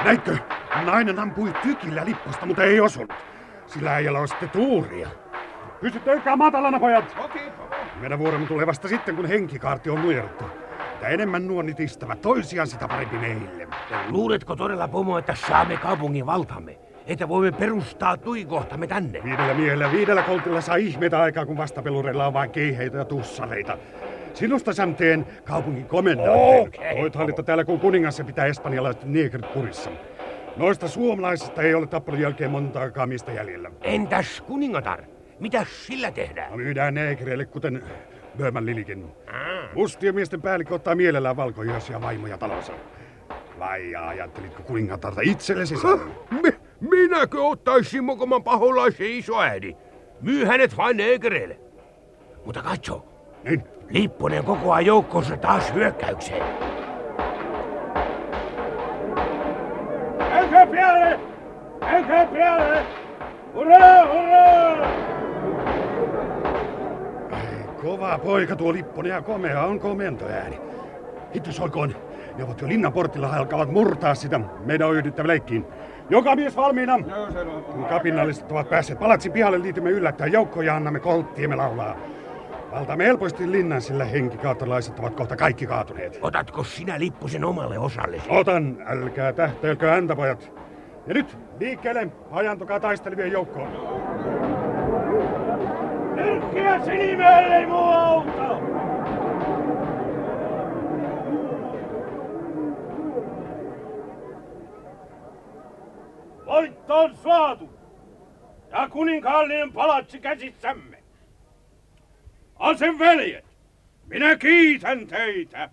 Näitkö? Nainen ampui tykillä lipposta, mutta ei osunut. Sillä äijällä on sitten tuuria. Pysyttäykää matalana, pojat! Okei. Meidän vuoromme tulee vasta sitten, kun henkikaarti on nujerrettu. Mitä enemmän nuonnit istävät toisiaan, sitä parempi meille. Luuletko todella, pomo, että saamme kaupungin valtamme? Että voimme perustaa tuikohtamme tänne? 5 miehellä 5 koltilla saa ihmeitä aikaa, kun vastapelureilla on vain keiheitä ja tussareita. Sinusta teen kaupungin komendantin. Voit hallita täällä, kun kuningas se pitää espanjalaiset neekrit kurissa. Noista suomalaisista ei ole tappelun jälkeen montaakaan miestä jäljellä. Entäs kuningatar? Mitäs sillä tehdään? No, myydään neekreille, kuten Böhman Lilikin. Mustien miesten päällikkö ottaa mielellään valkoihoisia vaimoja talonsa. Vai ajattelitko kuningatarta itsellesi sanoa? Minäkö ottaisin mokoman paholaisen isoäidin? Myy hänet vain neekereille. Mutta katso, Niin. Lipponen kokoaa joukkonsa taas hyökkäykseen. Menkää pialle! Menkää pialle! Hurraa, hurraa! Kova poika tuo Lipponen ja komea on komentoääni. Hittos olkoon. Ne ovat jo linnan portilla ja alkavat murtaa sitä. Meidän on yhdyttävä leikkiin. Joka mies valmiina. Kun kapinalliset ovat päässeet palatsin pihalle, liitymme yllättäen joukkoon ja annamme kolttiemme laulaa. Valtaamme helposti linnan, sillä henkikaattolaiset ovat kohta kaikki kaatuneet. Otatko sinä Lipposen omalle osallesi? Otan, älkää tähtäilkö häntä, pojat. Ja nyt liikkeelle, hajantukaa taistelevien joukkoon. Nyrkkiä sinimeen, ei muu auta! Voitto on saatu ja kuninkaallinen palatsi käsissämme. Aseveljet, minä kiitän teitä.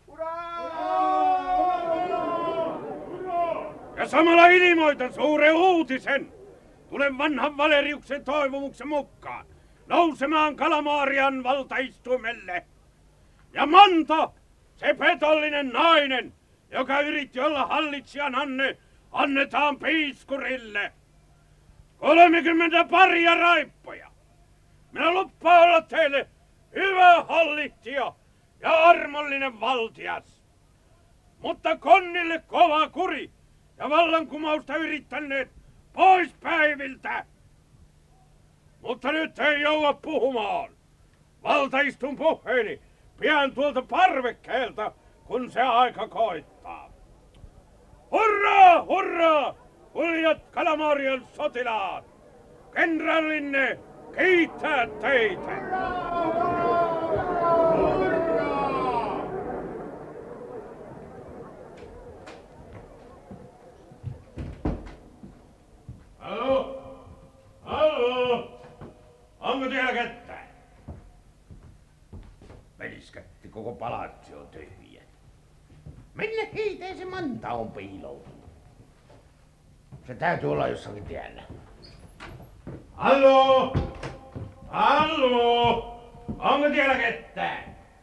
Ja samalla ilmoitan suuren uutisen. Tulen vanhan Valeriuksen toivomuksen mukaan nousemaan Kalamaarian valtaistuimelle. Ja Manta, se petollinen nainen, joka yritti olla hallitsijan annetaan piiskurille. 30 paria raippoja. Minä lupaan olla teille hyvä hallitsija ja armollinen valtias. Mutta Konnille kova kuri ja vallankumousta yrittäneet pois päiviltä. Mutta nyt ei jouda puhumaan. Valtaistun puheeni pian tuolta parvekkeelta, kun se aika koittaa. Hurraa, hurraa! Kuljat Kalamaarian sotilaat! Kenraalinne kiittää teitä! Hallo? Hallo? Onko siellä ketään? Veliskätti, koko palatsi on tyhjä. Minne hiiteen se Manta on piiloutunut? Se täytyy olla jossakin tiellä. Hallo? Hallo? Onko siellä ketään?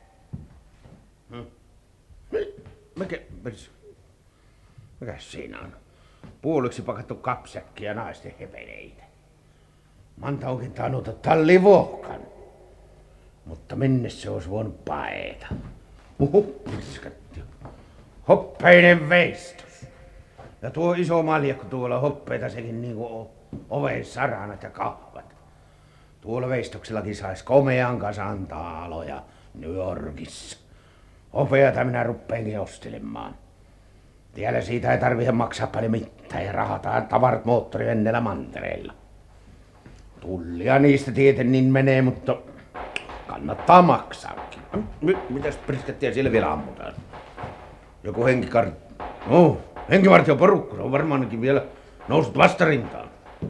Mikäs siinä on? Puoliksi pakattu kapsäkki ja naisten hepeleitä. Manta onkin tainnut ottaa livohkan. Mutta minne se olisi voinut paeta? Piskatti. Hoppeinen veistos. Ja tuo iso maljakko tuolla hoppeita sekin niinku oven saranat ja kahvat. Tuolla veistoksellakin sais komean kasan taaloja New Yorkissa. Hopeata minä ruppeenkin ostelemaan. Tiellä siitä ei tarvitse maksaa paljon mitään ja rahataan tavarat moottorivenneellä mantereilla. Tullia niistä tieten niin menee, mutta kannattaa maksaakin. Mitäs priskattia siellä vielä ammutaan? Joku henkivartio porukka, on varmaankin vielä noussut vastarintaan.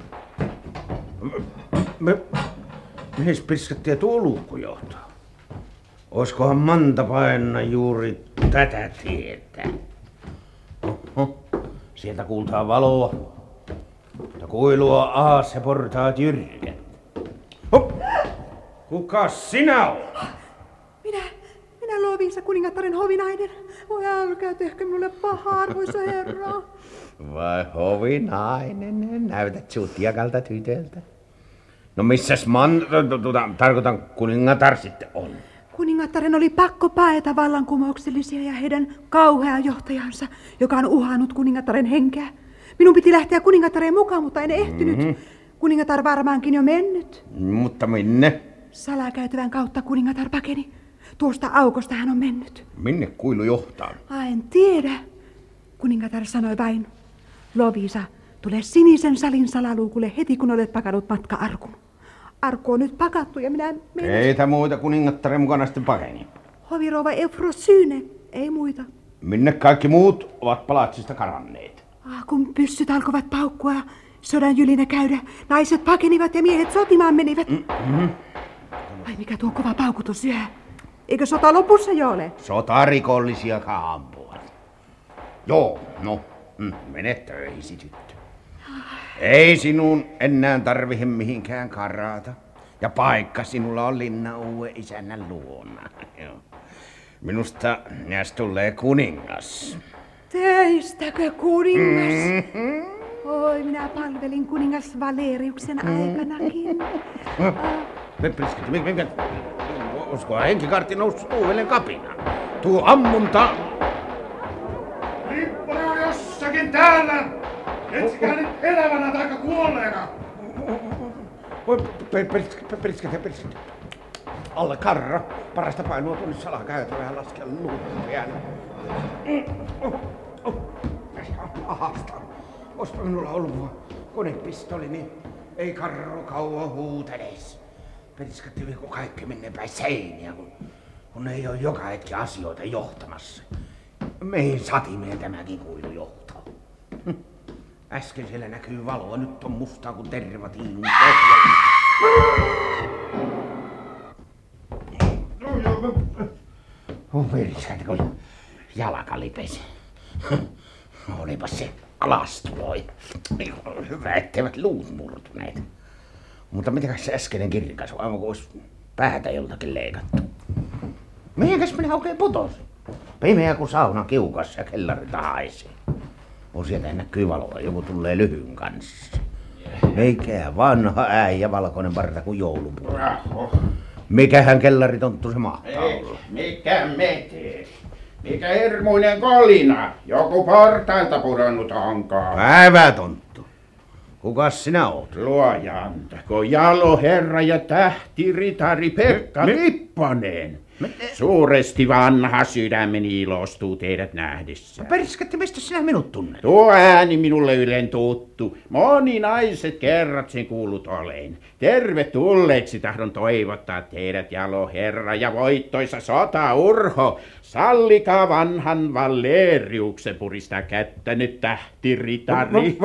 Mihin priskattia tuo luukku johtaa? Oiskohan Manta painaa juuri tätä tietä? Oho, sieltä kuultaa valoa. Ja kuilua aas ja portaat jyrkät. Kukas sinä olet? Minä Loviisa, kuningattaren hovinainen. Voi älkää tehkö minulle pahaa, arvoisa herra. Vai hovinainen, näytät sutjakalta tytöltä. No missäs tarkoitan kuningatar sitten on? Kuningattaren oli pakko paeta vallankumouksellisia ja heidän kauhea johtajansa, joka on uhannut kuningattaren henkeä. Minun piti lähteä kuningattareen mukaan, mutta en ehtinyt. Kuningatar varmaankin jo mennyt. Mutta minne? Salakäytävän kautta kuningatar pakeni. Tuosta aukosta hän on mennyt. Minne kuilu johtaa? En tiedä. Kuningatar sanoi vain, Lovisa, tule sinisen salin salaluukulle heti kun olet pakannut matka-arkun. Arkku on nyt pakattu ja minä menen. Keitä muita kuningattaren mukana sitten pakeni? Hovirouva Eufrosyne, ei muita. Minne kaikki muut ovat palatsista karanneet? Kun pyssyt alkoivat paukkua ja sodan jylinä käydä, naiset pakenivat ja miehet sotimaan menivät. Ai mikä tuo kova paukutus syö? Eikö sota lopussa jo ole? Sotarikollisia ampuvat. Joo, no, mene töihisi tyttö. Ei sinun enää tarvihe mihinkään karata. Ja paikka sinulla on linnan uuden isännän luona. Minusta näistä tulee kuningas. Teistäkö kuningas? Oi, minä palvelin kuningas Valeriuksen aikanakin. Olisiko henkikartti noussut uudelleen kapinaan? Tuo ammunta! Lipponen on jossakin täällä! Etsikää nyt elävänä taikka kuolleena! Periskete. Alle karra. Parasta painua tuonne salakäytävään laskea luuppia. Ahasta. Oispa minulla ollut konepistoli, niin ei karro kauan huuteles. Periskete viikko kaikki menee päin seiniä, kun ei ole joka hetki asioita johtamassa. Mihin satimeen tämäkin kuilu johtaa? Äsken siellä näkyy valoa, nyt on mustaa kuin tervatiinin Periskete, kun jalka lipesi. Olipas se alastuloi. Hyvä, etteivät luut murtuneet. Mutta mitenkäs se äskeinen kirkas on, aivan kuin olisi päätä joltakin leikattu. Mihinkäs minä oikein putosin? Pimeä kuin sauna kiukassa ja kellarilta haisee. On sieltä näkyy valoa, joku tulee lyhyn kanssa. Eikä vanha äijä valkoinen parta kuin joulupuu. Mikähän kellaritonttu se mahtaa olla? Mikä mete? Mikä hirmuinen kolina? Joku portailta pudonnut onkaan. Päivätonttu. Kukas sinä oot? Luoja antako, jaloherra ja tähtiritari Pekka Lipponen. Suuresti vanha sydämeni ilostuu teidät nähdessä. Periskette, mistä sinä minut tunnet? Tuo ääni minulle ylen tuttu. Moninaiset kerrat sen kuullut olen. Tervetulleeksi tahdon toivottaa teidät, jaloherra ja voittoisa sotaurho. Sallikaa vanhan Valeriuksen puristaa kättä nyt tähtiritari.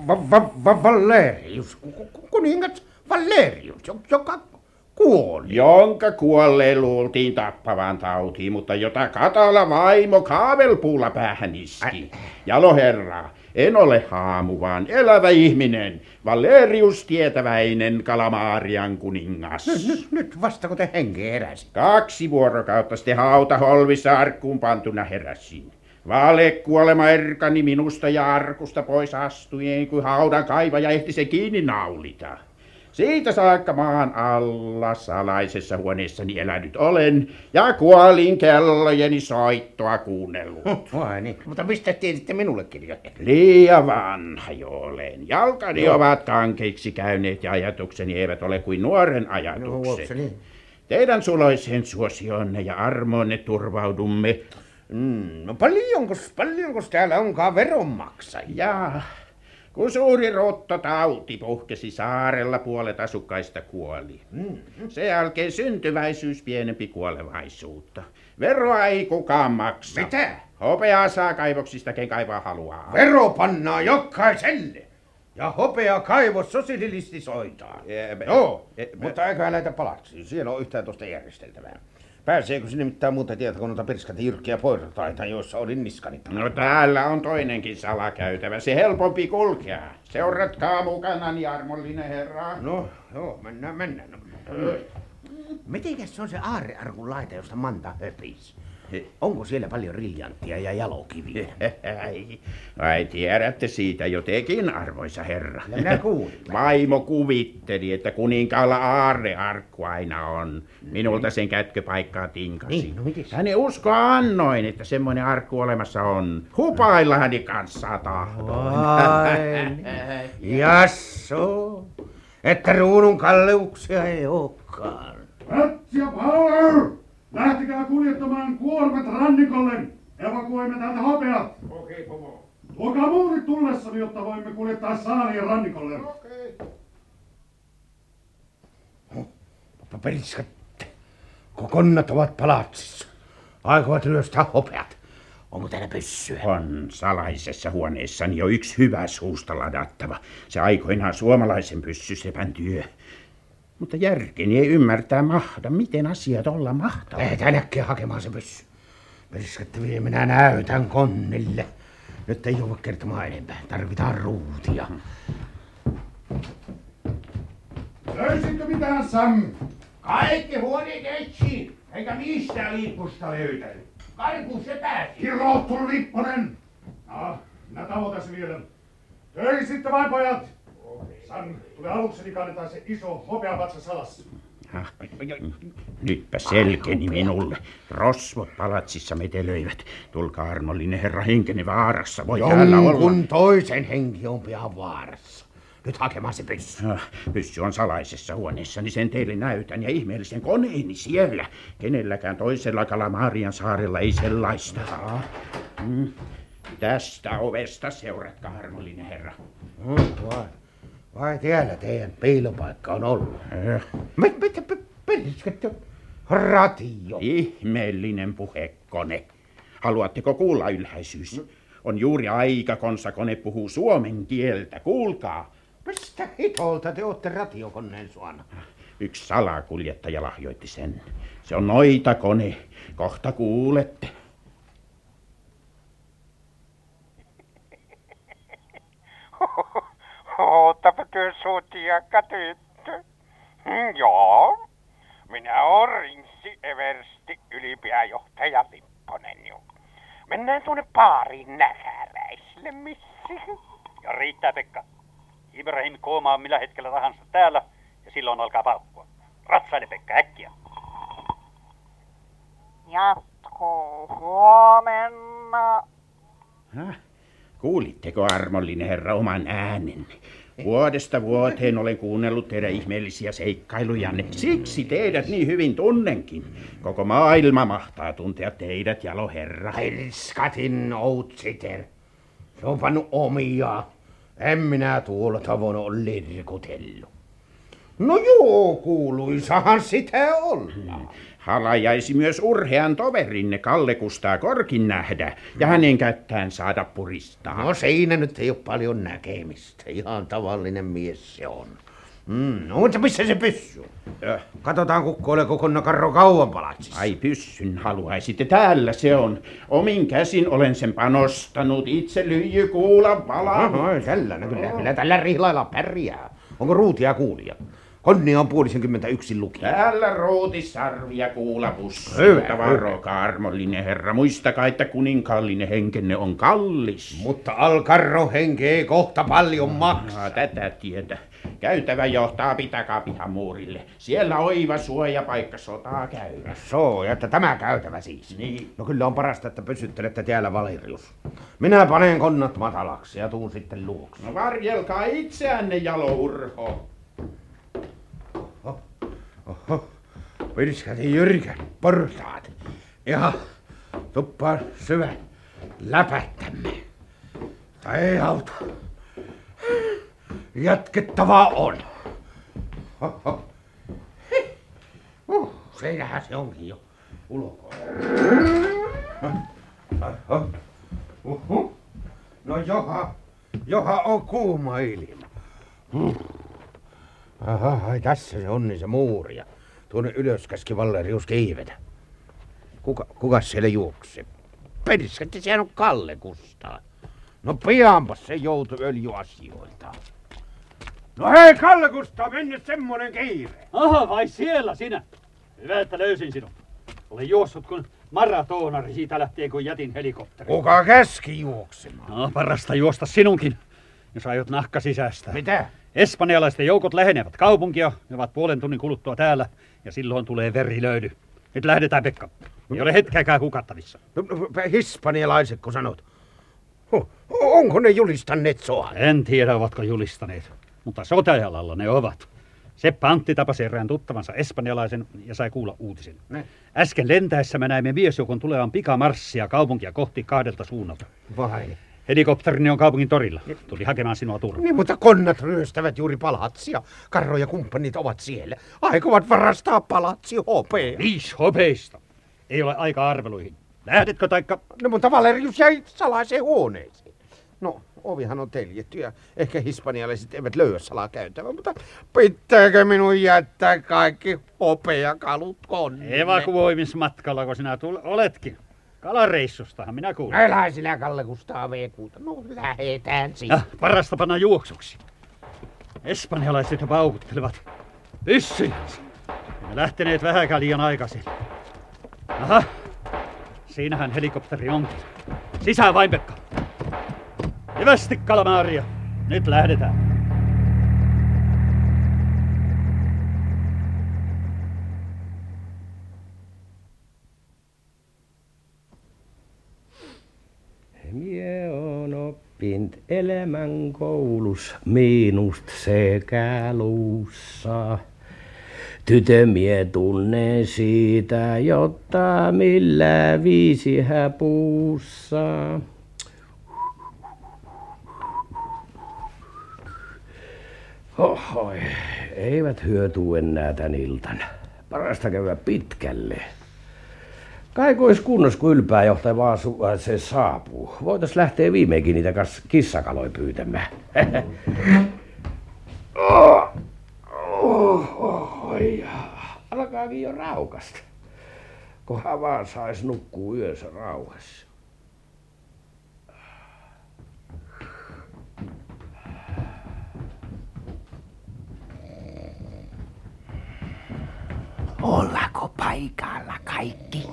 Valerius? Kuningas Valerius, joka kuoli. Jonka kuolleen luultiin tappavan tautiin, mutta jota Katala vaimo kaavelpuulla päähän iski. Jaloherra, en ole haamu, vaan elävä ihminen. Valerius tietäväinen, Kalamarian kuningas. Nyt vasta kun te henkeä heräsi. 2 vuorokautta sitten hautaholvissa arkkuun pantuna heräsin. Valekuolema erkani minusta ja arkusta pois astujien, kuin haudan kaivaja ehti se kiinni naulita. Siitä saakka maan alla salaisessa huoneessani elänyt olen ja kuolin kellojeni soittoa kuunnellut. Vai niin, mutta mistä tiesitte minulle kirjoittaa? Liian vanha jo olen. Jalkani ovat kankeiksi käyneet ja ajatukseni eivät ole kuin nuoren ajatukset. Niin? Teidän suloiseen suosionne ja armoonne turvaudumme. No paljonkos täällä onkaan veronmaksajia? Kun suuri rottotauti puhkesi saarella, puolet asukkaista kuoli. Sen jälkeen syntyväisyys pienempi kuolevaisuutta. Veroa ei kukaan maksa. Mitä? Hopeaa saa kaivoksista, ken kaivaa haluaa. Vero pannaan jokaiselle. Ja hopea kaivos sosialistisoitaan. Joo, mutta eiköhän näitä palaksiin. Siellä on yhtään tuosta järjesteltävää. Pääseekö sinne mitään muuta tietä kuin noita Periskate jyrkkiä poirataita, joissa olin niskani? No täällä on toinenkin salakäytävä. Se helpompi kulkea. Seuratkaa mukanani, armollinen herra. No, joo, mennään. Mitenkäs se on se aarrearkun laita, josta Manta höpisi? Onko siellä paljon riljanttia ja jalokiviä? Ai tiedätte siitä jo tekin, arvoisa herra. Ja minä kuulin. Vaimo kuvitteli, että kuninkaalla aarrearkku aina on. Minulta sen kätköpaikkaa tinkasi. Niin, no mites? Hänen uskoa annoin, että semmoinen arkku olemassa on. Hupailla hänen kanssaan tahtoon. Jasso, että ruunun kalleuksia ei olekaan. Mats ja Power! Lähtikää kuljettamaan kuormat rannikolle. Evakuoimme täältä hopeat. Okei, pomo. Tuokaa muurit tullessani, jotta voimme kuljettaa saalia rannikolle. Periskatte, kun konnat ovat palatsissa. Aikovat ryöstää hopeat. Onko täällä pyssyä? On salaisessa huoneessani jo yksi hyvä suusta ladattava. Se aikoinaan suomalaisen pyssysepän työ. Mutta järkeni ei ymmärtää mahda, miten asiat olla mahtavat. Lähetään äkkiä hakemaan se pyssy. Periskatte vie, minä näytän Konnille. Nyt ei joudu kertomaan enempää. Tarvitaan ruutia. Löysitkö mitään, Sam? Kaikki huoneet etsi, eikä mistään lippusta löytänyt. Karkuun se pääsi. Kirottu Lipponen! No, minä tavoitas vielä. Töihin sitten vain, pojat! Sam, tule aluksi, niin kannetaan se iso hopeapatsas alas. Nytpä selkeni minulle. Rosvot palatsissa metelöivät. Tulkaa, armollinen herra, henkeni vaarassa. Voi täällä olla. Jonkun toisen henki on pian vaarassa. Nyt hakemaan se pyssy. Pyssy on salaisessa huoneessa, niin sen teille näytän. Ja ihmeellisen koneeni siellä. Kenelläkään toisella Kalamarian saarella ei sellaista. Tästä ovesta seuratkaa, armollinen herra. Vai täällä teidän piilopaikka on ollut? Mitä periskatte? Radio. Ihmeellinen puhekone. Haluatteko kuulla, ylhäisyys? On juuri aika, konsakone puhuu suomen kieltä. Kuulkaa. Mistä hitolta te ootte ratiokoneen suona? Yksi salakuljettaja lahjoitti sen. Se on noitakone. Kohta kuulette. Oottapa työ suutiakka tyttö. Joo. Minä oon Rinssi Eversti, ylipääjohtaja Lipponen jo. Mennään tuonne baariin näräräisille, missi. Ja riittää, Pekka. Ibrahim koomaa millä hetkellä tahansa täällä, ja silloin alkaa paukkua. Ratsaile, Pekka, äkkiä. Jatkuu huomenna. Kuulitteko, armollinen herra, oman äänenne? Vuodesta vuoteen olen kuunnellut teidän ihmeellisiä seikkailujanne. Siksi teidät niin hyvin tunnenkin. Koko maailma mahtaa tuntea teidät, jalo herra. Periskatin outsiter. Se on pannut omia. En minä tuolla tavoin ole lirkutellut. No joo, kuuluisahan sitä olla. Halajaisi myös urhean toverinne Kalle Kustaa Korkin nähdä ja hänen kättään saada puristaa. No siinä nyt ei ole paljon näkemistä. Ihan tavallinen mies se on. No mutta missä se pyssy on? Katsotaan kukkoileeko Konnakarro kauan palatsissa. Ai pyssyn haluaisitte, täällä se on. Omin käsin olen sen panostanut, itse lyijykuulan palan. No, sellainen kyllä tällä rihlailla pärjää. Onko ruutia kuulia? Konni on 50 lukija. Täällä ruutisarvi ja kuulapussi. Hyvä. Varokaa, armollinen herra. Muistakaa, että kuninkaallinen henkenne on kallis. Mutta Alkarro henkeä kohta paljon maksaa. Tätä tietä. Käytävä johtaa Pitakapihan muurille. Siellä oiva suojapaikka sotaa käydä. So, että tämä käytävä siis. Niin. No kyllä on parasta, että pysyttelette täällä, Valerius. Minä panen konnat matalaksi ja tuun sitten luokse. No varjelkaa itseänne, jalourho. Oho, pirskatin jyrkät portaat. Ja tuppaan syvä läpättämme. Tai ei auta. Jatkettavaa on. Oho. Siinähän se onkin jo ulkoa. No joha on kuuma ilma. Aha, tässä se on niin se muuri ja tuonne ylös käski Valerius kiivetä. Kukas siellä juoksee? Perskatti, sehän on Kalle Kustaa. No pianpas se joutui öljyasioiltaan. No hei Kalle Kustaa, mennä semmonen kiire. Aha, vai siellä sinä? Hyvä, että löysin sinut. Olen juossut kun maratonari siitä lähtien, kun jätin helikopterin. Kuka käski juoksemaan? No, parasta juosta sinunkin, jos aiot nahka sisästä. Mitä? Espanjalaisten joukot lähenevät kaupunkia, ne ovat puolen tunnin kuluttua täällä, ja silloin tulee verilöydy. Nyt lähdetään, Pekka. Ei ole hetkeäkään hukattavissa. No, hispanialaiset, kun sanot. Onko ne julistaneet sodan? En tiedä, ovatko julistaneet, mutta sotajalalla ne ovat. Seppä Antti tapasi erään tuttavansa espanjalaisen ja sai kuulla uutisen. Äsken lentäessä me näimme miesjoukon tulevan pikamarssia kaupunkia kohti 2 suunnalta. Vai? Helikopterini on kaupungin torilla. Tuli hakemaan sinua turvaan. Niin, mutta konnat ryöstävät juuri palatsia. Karro ja kumppanit ovat siellä. Aikovat varastaa palatsi hopea. 5 hopeista. Ei ole aika arveluihin. Lähdetkö taikka... No, mutta Valerius jäi salaiseen huoneeseen. No, ovihan on teljetty ja ehkä hispanialaiset eivät löyä salaa käytävää, mutta pitääkö minun jättää kaikki hopeakalut konne? Evakuoimismatkalla, kun sinä oletkin. Kalareissustahan minä kuulun. Älä sinä, Kalle Kustaa V6. No, lähetään siitä. Parasta panna juoksuksi. Espanjalaiset jo paukuttelevat. Pyssyjä. Me lähteneet vähäkään liian aikaisin. Aha, siinähän helikopteri onkin. Sisään vain, Pekka. Hyvästi, Kalamaria. Nyt lähdetään. Mie on oppint elämän koulus miinust sekä luussa. Tytö mie tunnen siitä, jotta millä viisi häpuussa. Ohoi, eivät hyötyy enää tän iltana. Parasta käydä pitkälle. Kaikois kunnos, kun ylpääjohtaja vaan se saapuu. Voitais lähteä viimeinkin niitä kissakaloja pyytämään. Alkaakin jo raukasta. Kohan vaan sais nukkuu yönsä rauhassa. Ollaanko paikalla kaikki?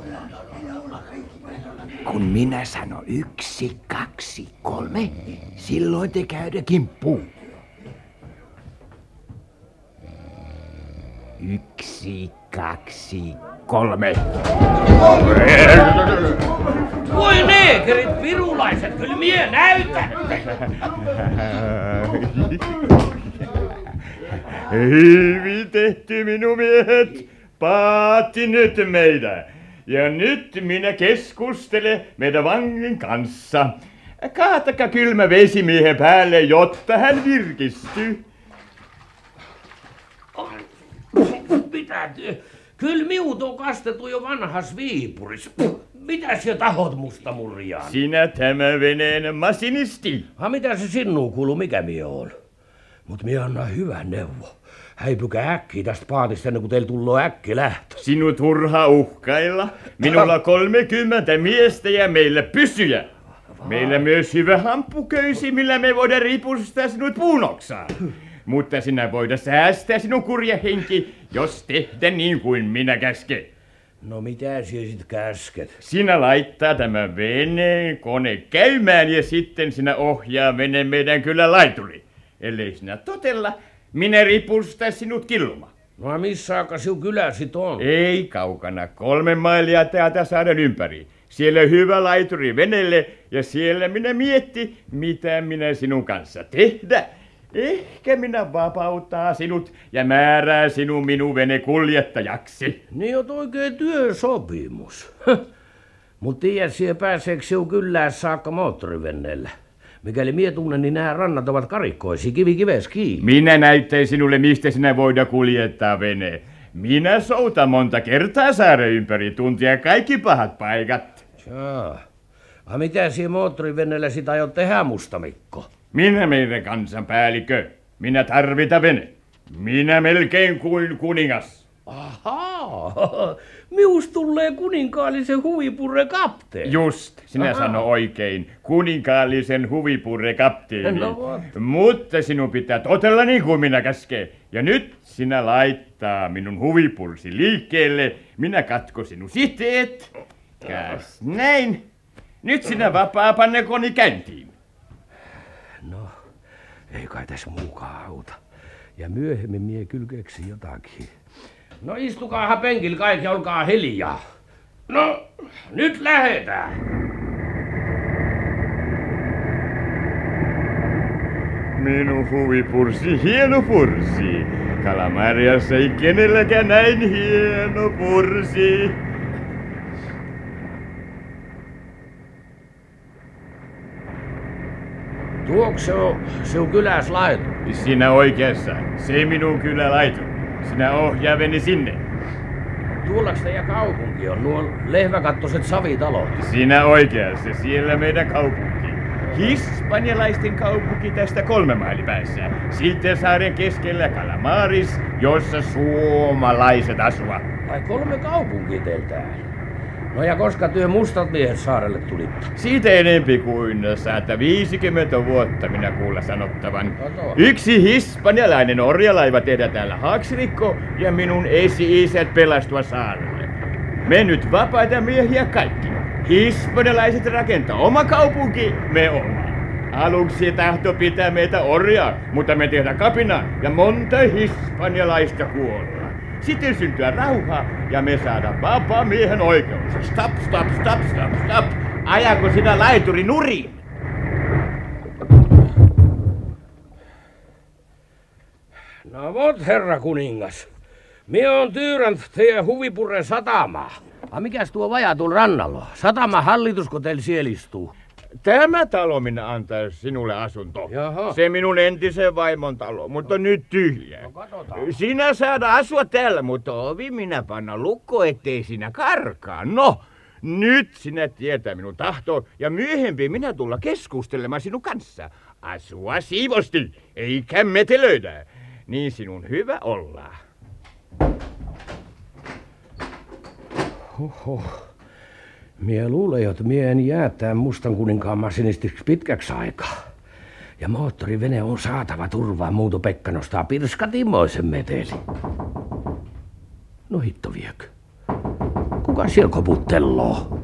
Kun minä sanon 1, 2, 3, silloin te käydä kimppuun. 1, 2, 3. Voi neekerit, virulaiset, kyllä mie näytän! Hyvin tehty, minun miehet. Paatti nyt meidän. Ja nyt minä keskustelen meidän vangin kanssa. Kaatakaa kylmä vesimiehen päälle, jotta hän virkistyy. Mitä? Kyllä miut on kastettu jo vanhas Viipuris. Mitä sä tahot musta murjaan? Sinä tämä veneen masinisti. Mitä se sinuun kuuluu, mikä mie on? Mut mie anna hyvä neuvo. Häipykää äkkiä tästä paatista ennen kuin teillä tulloo äkki lähtö. Sinut turha uhkailla. Minulla 30 miestä ja meillä pysyjä. Meillä myös hyvä hampuköysi, millä me voidaan ripustaa sinut puunoksaan. Mutta sinä voida säästää sinun kurja henki, jos tehdä niin kuin minä käsken. No mitä sinä sit käsket? Sinä laittaa tämän veneen kone käymään ja sitten sinä ohjaa veneen meidän kyllä laituri. Ellei sinä totella, minä ripustaa sinut killumaan. No missä aika sinun kylä sit on? Ei kaukana, 3 mailia täältä saadaan ympäri. Siellä hyvä laituri venelle ja siellä minä mietti, mitä minä sinun kanssa tehdä. Ehkä minä vapauttaa sinut ja määrää sinun minun vene kuljettajaksi. Niin on oikein työsopimus. Mut tiedät siellä pääseekö sinun kylään saakka moottorivenneellä? Mikäli mie tunnen, niin nämä rannat ovat karikkoisia, kivi kives kiinni. Minä näyttäin sinulle, mistä sinä voida kuljettaa vene. Minä soutan monta kertaa saaren ympäri tuntia kaikki pahat paikat. Jaa. Mitä siellä moottorivenneellä sitä aiot tehdä, Musta Mikko? Minä meidän kansanpäällikkö. Minä tarvita vene. Minä melkein kuin kuningas. Ahaa, mius tulee kuninkaallisen huvipurre kapteeni. Just, sinä sano oikein. Kuninkaallisen huvipurre kapteeni. No, mutta sinun pitää totella niin kuin minä käskee. Ja nyt sinä laittaa minun huvipursi liikkeelle. Minä katko sinun siteet. Käs näin. Nyt sinä vapaa panne koni käyntiin. No, ei kai tässä muukaan auta. Ja myöhemmin mie kyllä keksin jotakin. No istukaahan penkillä kaikki, olkaa hiljaa. No, nyt lähetään. Minun huvipursi, hieno pursi. Kalamariassa ei kenelläkään näin hieno pursi. Tuoks se on kyläs laitu? Sinä oikeassa. Se minun kyllä laitu. Sinä ohjaaveni sinne. Tuollaks teidän kaupunki on? Nuo lehväkattoiset savitalot. Sinä oikeassa. Siellä meidän kaupunki. Hispanialaisten kaupunki tästä 3 maili päässä. Sitten saaren keskellä Kalamaris, jossa suomalaiset asuvat. Ai 3 kaupunkia teiltä. No ja koska työ mustat miehet saarelle tulitte? Siitä enempi kuin 150 vuotta minä kuulla sanottavan. Yksi hispanialainen orjalaiva tehdä täällä haaksirikko ja minun esi-isät pelastua saarelle. Me nyt vapaita miehiä kaikki. Hispanialaiset rakentaa oma kaupunki, me oma. Aluksi tahto pitää meitä orjaa, mutta me tehdään kapina ja monta hispanialaista kuolla. Sitten syntyy rauha ja me saadaan vapaa miehen oikeus. Stop, stop, stop, stop, stop. Ajako sinä laituri nurin? No vot, herra kuningas. Mie on tyyrännyt teidän Huvipurren satamaa. Mikäs tuo vaja tuolla rannalla? Sataman hallitusko teillä siellä istuu? Tämä talo minä antaa sinulle asunto. Jaha. Se minun entisen vaimon talo, mutta nyt tyhjä. No katsotaan. Sinä saada asua täällä, mutta ovi minä panna lukko, ettei sinä karkaa. No, nyt sinä tietää minun tahto ja myöhemmin minä tulla keskustelemaan sinun kanssa. Asua siivosti, eikä metelöidä. Niin sinun hyvä olla. Oho. Mie luulen, että mie en jää tämän mustan kuninkaan masinistiksi pitkäksi aikaa. Ja moottorivene on saatava turvaa, muuto Pekka nostaa pirskatimoisen meteli. No hitto viekö. Kuka siellä koputtelloo?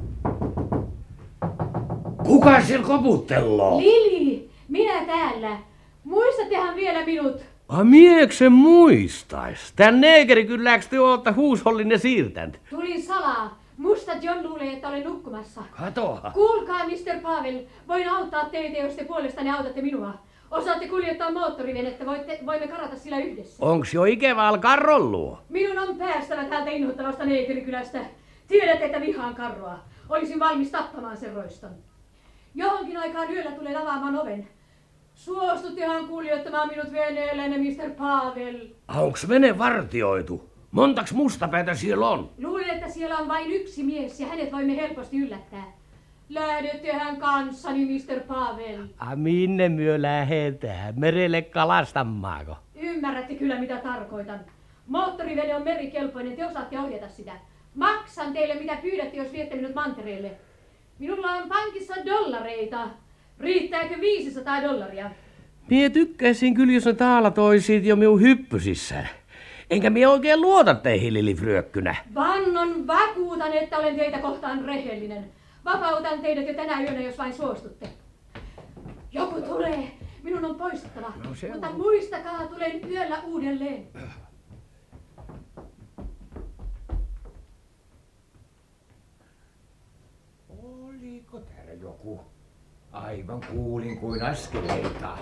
Kuka siellä koputtelloo? Lili, minä täällä. Muistattehan vielä minut? Miekö muistais? Tän neekeri kylläks te ootte huushollinen siirtänyt? Tulin salaa. Musta John luulee, että olen nukkumassa. Katoa. Kuulkaa, Mr. Pavel. Voin auttaa teitä, jos te puolestani autatte minua. Osaatte kuljettaa moottorivenettä, voimme karata sillä yhdessä. Onks jo ikävällä karrolluo? Minun on päästävä täältä inhottavasta neekerikylästä. Tiedät, että vihaan karroa. Olisin valmis tappamaan sen roiston. Johonkin aikaan yöllä tulen avaamaan oven. Suostuttehan kuljettamaan minut veneelläne, Mr. Pavel. Onks vene vartioitu? Montaks mustapäätä siellä on? Luulen, että siellä on vain yksi mies ja hänet voimme helposti yllättää. Lähdettehän kanssani, Mr. Pavel. Minne myö lähetään? Merelle kalastamaako? Ymmärrätte kyllä, mitä tarkoitan. Moottorivene on merikelpoinen, te osaatte ohjata sitä. Maksan teille, mitä pyydätte, jos viette minut mantereelle. Minulla on pankissa dollareita. Riittääkö $500? Mie tykkäisin kyllä, jos ne taala toisiit jo minun hyppysissä. Enkä mie oikein luota teihin, Lili Frökkynä. Vannon vakuutan, että olen teitä kohtaan rehellinen. Vapautan teidät jo tänä yönä, jos vain suostutte. Joku tulee. Minun on poistuttava. Mutta muistakaa, tulen yöllä uudelleen. Oliko täällä joku? Aivan kuulin kuin askeleita.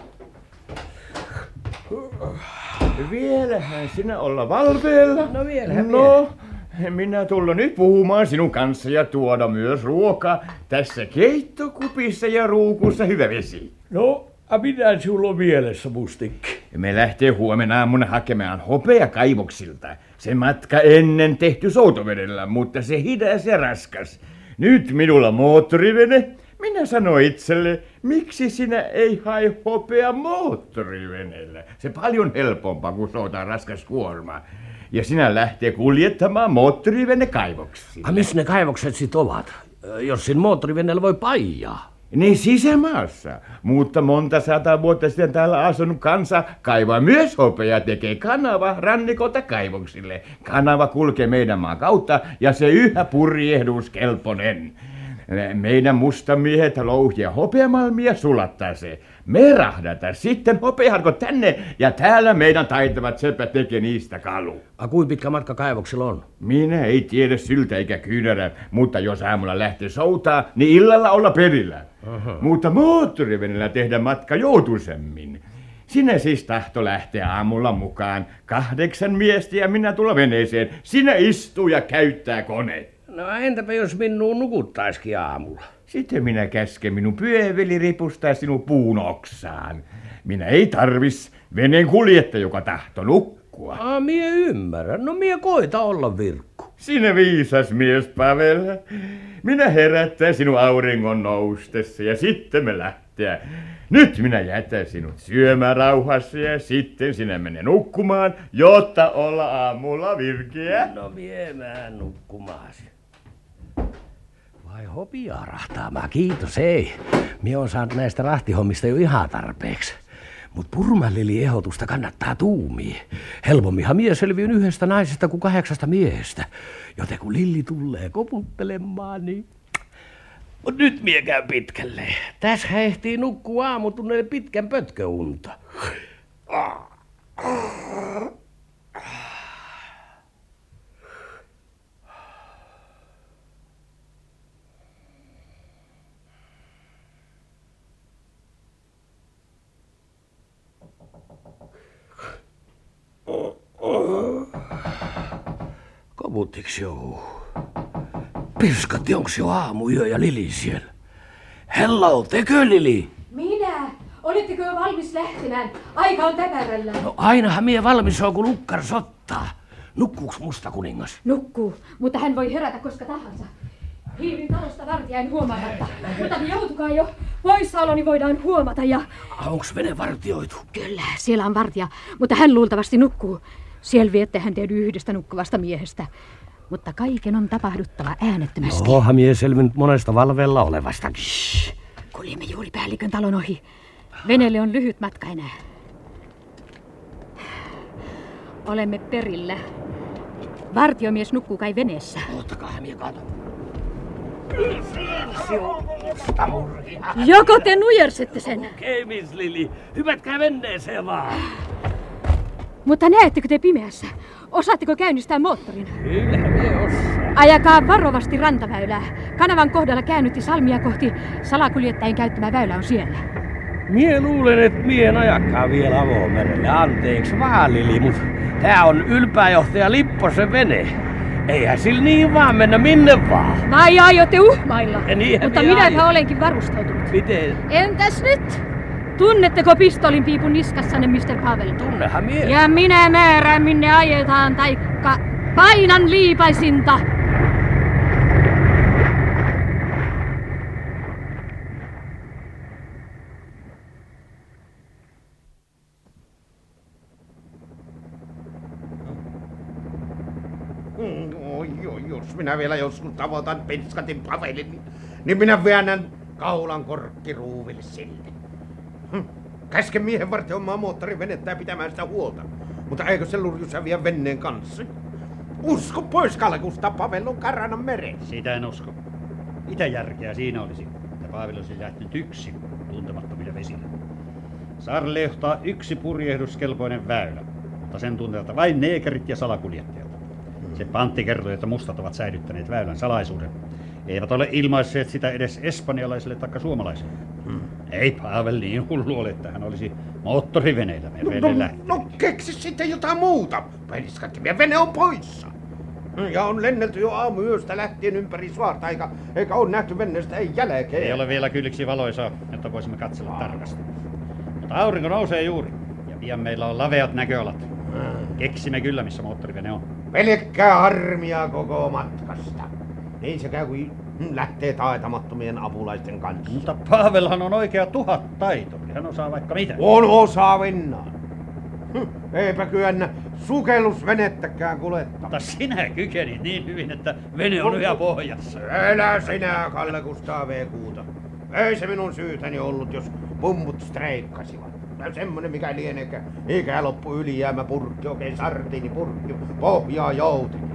Vielähän sinä olla valveella? No vielähän No, minä tulla nyt puhumaan sinun kanssa ja tuoda myös ruokaa. Tässä keittokupissa ja ruukussa hyvä vesi. No, mitä sulla on mielessä, mustikki? Me lähtee huomenna aamuna hakemaan hopea kaivoksilta. Se matka ennen tehty soutovedellä, mutta se hidas ja raskas. Nyt minulla moottorivene. Minä sanoin itselle, miksi sinä ei hae hopea moottorivenellä? Se paljon helpompaa, kun soutaa raskas kuorma. Ja sinä lähtee kuljettamaan moottorivene kaivoksiin. Missä ne kaivokset sit ovat? Jos siinä moottoriveneellä voi paijaa. Niin sisämaassa. Mutta monta 100 vuotta sitten täällä asunut kansa kaivaa myös hopeaa, tekee kanava rannikolta kaivoksille. Kanava kulkee meidän maan kautta ja se yhä purjehduskelpoinen. Meidän mustamiehet louhia hopeamalmia sulattaa se. Me rahdata sitten hopeaharko tänne ja täällä meidän taitavat seppät tekee niistä kalu. Kuinka pitkä matka kaivoksilla on? Minä ei tiedä syltä eikä kyynärä, mutta jos aamulla lähtee soutaa, niin illalla olla perillä. Mutta moottorivenellä tehdä matka joutuisemmin. Sinä siis tahto lähteä aamulla mukaan. 8 miestä ja minä tulla veneeseen. Sinä istuu ja käyttää kone. No entäpä jos minun nukuttaisikin aamulla? Sitten minä käsken minun pyöveli ripustaa sinun puun oksaan. Minä ei tarvis veneen kuljettaja, joka tahto nukkua. Mie ymmärrän. No mie koita olla virkku. Sinä viisas mies, Pavel. Minä herättää sinun auringon noustessa ja sitten me lähtee. Nyt minä jätän sinut syömään rauhassa ja sitten sinä mene nukkumaan, jotta olla aamulla virkeä. No viemään nukkumaasi. Vai hopiaa rahtaamaan, kiitos ei. Mie on saanut näistä rahtihommista jo ihan tarpeeksi. Mut Purmanlili ehdotusta kannattaa tuumia. Helpomminhan mie selviyn 1 naisesta kuin 8 miehestä. Joten kun Lilli tulee koputtelemaan, niin... Mut nyt mie käyn pitkälle. Tässä ehtii nukkuu aamutunneille pitkän pötköunta. Koputtiks jou? Pirskatti, onks jo aamuyö ja Lili siellä? Hello, tekö Lili? Minä? Oletteko jo valmis lähtemään? Aika on täpärällä. No ainahan mie valmis on, kun lukkar sottaa. Nukkuuks musta kuningas? Nukkuu, mutta hän voi herätä koska tahansa. Hiirin talosta vartijain huomaamatta, mutta joutukaa jo. Poissaoloni voidaan huomata ja... Onks vene vartioitu? Kyllä, siellä on vartija, mutta hän luultavasti nukkuu. Siellä viette hän teidän 1 nukkuvasta miehestä. Mutta kaiken on tapahduttava äänettömästi. Oha mie selvinnyt monesta valveella olevastakin. Kuljemme juuri päällikön talon ohi. Veneelle on lyhyt matka enää. Olemme perillä. Vartiomies nukkuu kai veneessä. Ottakaa mie katon. Joko te nujersette sen? Okei, Miss Lili. Hypätkää venneeseen vaan. Mutta näettekö te pimeässä? Osaatteko käynnistää moottorin? Kyllä, mie osaa. Ajakaa varovasti rantaväylää. Kanavan kohdalla käännytti salmia kohti. Salakuljettajien käyttämä väylä on siellä. Mie luulen, et mie en ajakaan vielä avomerelle. Anteeksi vaan, Lili, mut tää on ylpääjohtaja Lipposen vene. Eihän sillä niin vaan mennä minne vaan. Vai aiotte uhmailla? Mutta minäpä olenkin varustautunut. Miten? Entäs nyt? Tunnetteko pistolin piipun niskassanne, Mr. Pavel? Tunnehan mie. Ja minä määrään, minne ajetaan, taikka painan liipaisinta. Jos minä vielä joskus tavoitan Pinskatin Pavelin, niin minä väännän kaulan korkkiruuville sille. Käske miehen vartioimaan moottorivenettä ja pitämään sitä huolta. Mutta eikö se lurjus häviä veneen kanssa? Usko pois kalkusta, Pavel on karana meressä. Sitä en usko. Mitä järkeä siinä olisi, että Pavel olisi lähtenyt yksin tuntemattomille vesille. Saarelle johtaa 1 purjehduskelpoinen väylä, mutta sen tunteelta vain neekerit ja salakuljettajat. Se Pantti kertoi, että mustat ovat säilyttäneet väylän salaisuuden. Eivät ole ilmaisseet sitä edes espanjalaisille taikka suomalaisille. Ei Pavel niin hullu ole, että hän olisi moottoriveneillä merelle lähtenyt. No keksi sitten jotain muuta. Peliskatti, vene on poissa. Ja on lennelty jo aamuyöstä lähtien ympäri saarta, eikä ole nähty veneestä ei jälkeen. Ei ole vielä kylliksi valoisaa, jotta voisimme katsella tarkasti. Mutta aurinko nousee juuri, ja pian meillä on laveat näköalat. Keksimme kyllä, missä moottorivene on. Pelkkää harmia koko matkasta. Niin se käy, kun lähtee taitamattomien apulaisten kanssa. Mutta Pavelhan on oikea 1000 taito. Hän osaa vaikka mitä. On osaavinnaan. Eipä kyennä sukellusvenettäkään kuljettaa. Mutta sinä kykenit niin hyvin, että vene on yhä pohjassa. Elä sinä, Kalle Kustaa V. Kuuta. Ei se minun syytäni ollut, jos pumput streikkasivat. Semmonen mikä lienekä ikäloppu ylijäämäpurkki, oikein sardiinipurkki, pohjaa jouteni.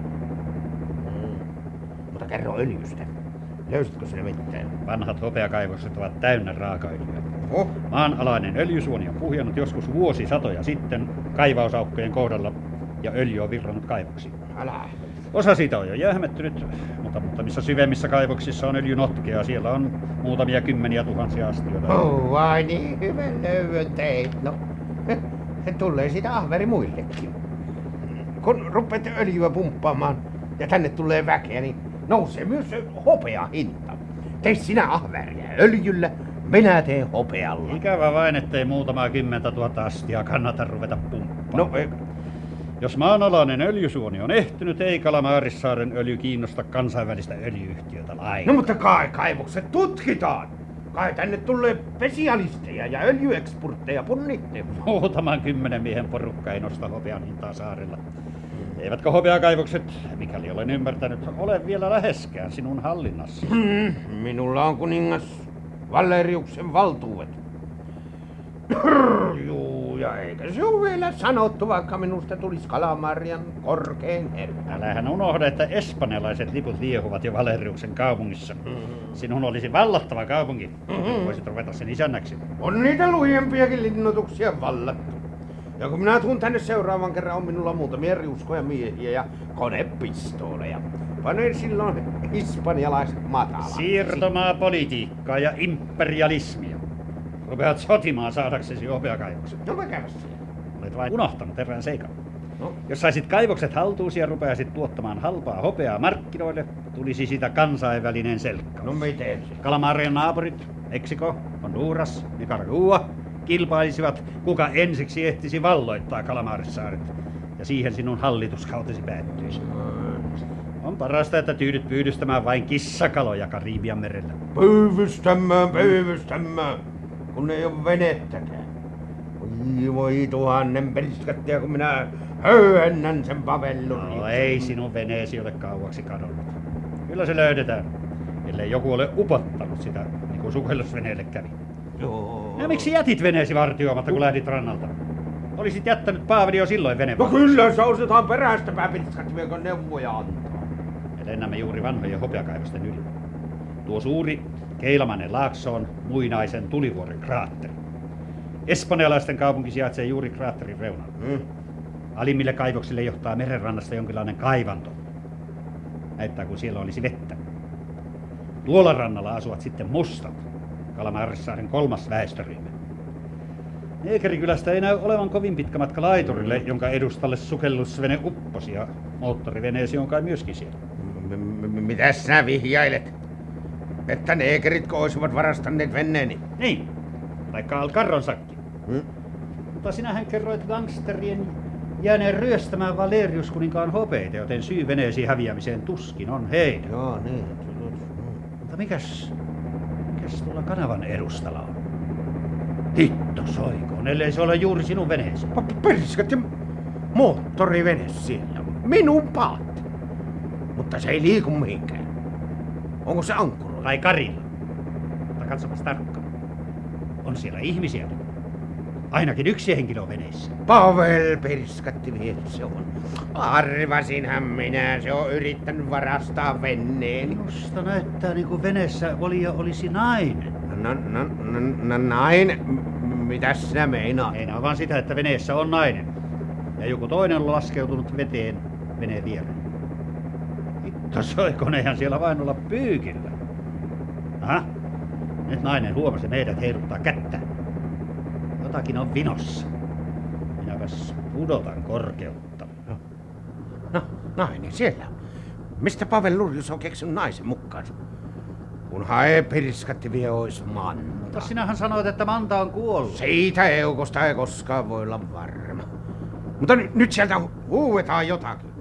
Mutta kerro öljystä. Löysitkö sinä mitään? Vanhat hopeakaivokset ovat täynnä raakaöljyä. Maanalainen öljysuoni on puhjennut joskus vuosisatoja sitten kaivausaukkojen kohdalla ja öljy on virrannut kaivoksiin. Älä. Osa siitä on jo jähmettynyt, mutta missä syvemmissä kaivoksissa on öljynotkea, siellä on muutamia kymmeniä tuhansia astioita. Vai niin, hyvän löydön teit. No, tulee siitä ahveri muillekin. Kun rupeat öljyä pumppaamaan ja tänne tulee väkeä, niin nousee myös hopean hinta. Tee sinä ahveria öljyllä, minä teen hopealla. Ikävä vain, ettei muutamaa 10 000 astiaa kannata ruveta pumppaamaan. No, jos maanalainen öljysuoni on ehtynyt, ei Kalamaarissaaren öljy kiinnosta kansainvälistä öljyyhtiötä lainkaan. No mutta kaivokset tutkitaan. Kai tänne tulee spesialisteja ja öljyeksportteja punnitteja. Muutaman 10 miehen porukka ei nosta hopean hintaa saarella. Eivätkä hopeakaivokset, mikäli olen ymmärtänyt, ole vielä läheskään sinun hallinnassa. Minulla on kuningas Valeriuksen valtuudet. Juu, ja eikä se ole vielä sanottu, vaikka minusta tulisi Kalamarian korkein herra. Älähän unohda, että espanjalaiset liput liehuvat jo Valeriuksen kaupungissa. Sinun olisi vallattava kaupunki. Voisit ruveta sen isännäksi. On niitä lujempiakin linnoituksia vallattu. Ja kun minä tuun tänne seuraavan kerran, on minulla muutamia riuskoja miehiä ja konepistooleja. Panen silloin hispanialaiset matalaksi. Siirtomaapolitiikkaa ja imperialismia. Rupeat sotimaan saadaksesi hopeakaivokset. No mikä se? Olet vain unohtanut erään seikan. No. Jos saisit kaivokset haltuusi ja rupeaisit tuottamaan halpaa hopeaa markkinoille, tulisi siitä kansainvälinen selkkaus. No miten se? Kalamarian naapurit, Meksiko, Honduras, Nicaragua, kilpailisivat, kuka ensiksi ehtisi valloittaa Kalamaarisaaret. Ja siihen sinun hallituskautesi päättyisi. On parasta, että tyydyt pyydystämään vain kissakaloja Karibian merellä. Pyydystämään, kun ei ole venettäkään. Voi tuhannen periskattia, kun minä höyhennän sen Pavellurin. No ei sinun veneesi ole kauaksi kadonnut. Kyllä se löydetään, ellei joku ole upottanut sitä, niin kuin sukellusveneelle kävi. Joo. Ja miksi jätit veneesi vartioimatta, kun lähdit rannalta? Olisit jättänyt Paavali jo silloin veneen. No kyllä, se osataan perästä pääpitskattimia, kun neuvoja antaa. Me lennämme juuri vanhojen hopeakaivosten yli. Tuo suuri keilamainen laakso on muinaisen tulivuoren kraatteri. Espanjalaisten kaupunki sijaitsee juuri kraatterin reunalla. Alimmille kaivoksille johtaa merenrannasta jonkinlainen kaivanto. Näyttää, kun siellä olisi vettä. Tuolla rannalla asuvat sitten mustat, Kalamaarissaaren 3. väestöryhmä. Neekerikylästä ei näy olevan kovin pitkä matka laiturille, jonka edustalle sukellusvene upposi ja moottoriveneesi on kai myöskin siellä. Mitäs sinä vihjailet? Että neekeritkö olisivat varastaneet veneeni? Niin, taikka Alcarron sakki. Mutta sinähän kerroit gangsterien jääneen ryöstämään Valerius kuninkaan hopeita, joten syy veneesi häviämiseen tuskin on heidän. Joo, niin. Mutta mikäs tuolla kanavan edustalla on? Hitto soikoon, ellei se ole juuri sinun veneesi. Perskat ja moottorivene siellä. Minun paatti. Mutta se ei liiku mihinkään. Onko se ankkuroilla? Tai karilla. Mutta katsopas tarkkaan. On siellä ihmisiä. Ainakin yksi henkilö on veneessä. Pavel Perskatti mies se on. Arvasinhan minä, se on yrittänyt varastaa veneeni. Minusta näyttää niin kuin veneessä olisi nainen. Nainen? Mitäs sinä meinaat? Meinaa vaan sitä, että veneessä on nainen. Ja joku toinen on laskeutunut veteen veneen viereen. Hitto soikoon, eihän siellä vain olla pyykillä. Aha, nyt nainen huomasi meidät heiluttaa kättä. Jotakin on vinossa. Minäpäs pudotan korkeutta. No, nainen siellä. Mistä Pavel Lurjus on keksinyt naisen mukaansa? Kunhan ei Perskatti vie ois Manta. Mutta sinähän sanoit, että Manta on kuollut. Siitä Eukosta ei koskaan voi olla varma. Mutta nyt sieltä huuetaan jotakin.